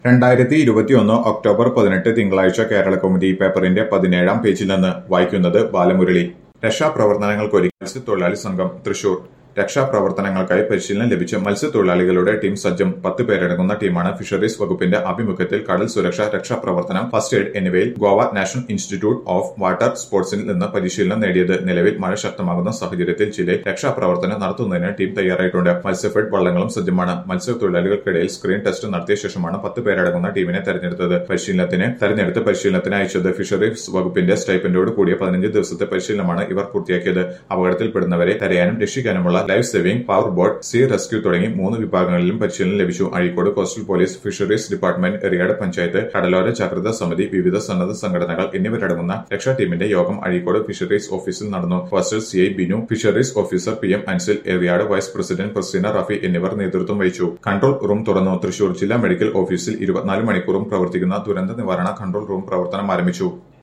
2021 October 18 തിങ്കളാഴ്ച കേരളകൗമുദി പേപ്പറിന്റെ 17-ാം പേജിൽ നിന്ന് വായിക്കുന്നത് ബാലമുരളി. രക്ഷാപ്രവർത്തനങ്ങൾക്കൊരുക്കി മത്സ്യത്തൊഴിലാളി സംഘം തൃശൂർ. രക്ഷാപ്രവർത്തനങ്ങൾക്കായി പരിശീലനം ലഭിച്ച മത്സ്യത്തൊഴിലാളികളുടെ ടീം സജ്ജം. 10 പേരടങ്ങുന്ന ടീമാണ് ഫിഷറീസ് വകുപ്പിന്റെ ആഭിമുഖ്യത്തിൽ കടൽ സുരക്ഷ, രക്ഷാപ്രവർത്തനം, ഫസ്റ്റ് എയ്ഡ് എന്നിവയിൽ Goa national institute of water സ്പോർട്സിൽ നിന്ന് പരിശീലനം നേടിയത്. നിലവിൽ മഴ ശക്തമാകുന്ന സാഹചര്യത്തിൽ ജില്ലയിൽ രക്ഷാപ്രവർത്തനം നടത്തുന്നതിന് ടീം തയ്യാറായിട്ടുണ്ട്. മത്സ്യഫെഡ് വള്ളങ്ങളും സജ്ജമാണ്. മത്സ്യത്തൊഴിലാളികൾക്കിടയിൽ സ്ക്രീൻ ടെസ്റ്റ് നടത്തിയ ശേഷമാണ് 10 പേരടങ്ങുന്ന ടീമിനെ തെരഞ്ഞെടുത്ത് പരിശീലനത്തിന് അയച്ചത്. ഫിഷറീസ് വകുപ്പിന്റെ സ്റ്റൈപ്പൻഡോട് കൂടിയ 15 ദിവസത്തെ പരിശീലനമാണ് ഇവർ പൂർത്തിയാക്കിയത്. അപകടത്തിൽപ്പെടുന്നവരെ തെരയാനും രക്ഷിക്കാനുമുള്ള life saving, power boat, sea rescue തുടങ്ങി 3 വിഭാഗങ്ങളിലും പരിശീലനം ലഭിച്ചു. Azhikode coastal police, fisheries department, Eriyad panchayat, കടലോര ജാഗ്രതാ സമിതി, വിവിധ സന്നദ്ധ സംഘടനകൾ എന്നിവരടങ്ങുന്ന രക്ഷാ ടീമിന്റെ യോഗം അഴീക്കോട് ഫിഷറീസ് ഓഫീസിൽ നടന്നു. Coastal CI Binu, fisheries officer PM Ansil, Eriyad vice president Praseena Rafi എന്നിവർ നേതൃത്വം വഹിച്ചു. കൺട്രോൾ റൂം തുറന്നു. തൃശൂർ ജില്ലാ മെഡിക്കൽ ഓഫീസിൽ 24 മണിക്കൂറും പ്രവർത്തിക്കുന്ന ദുരന്ത നിവാരണ കൺട്രോൾ റൂം പ്രവർത്തനം ആരംഭിച്ചു.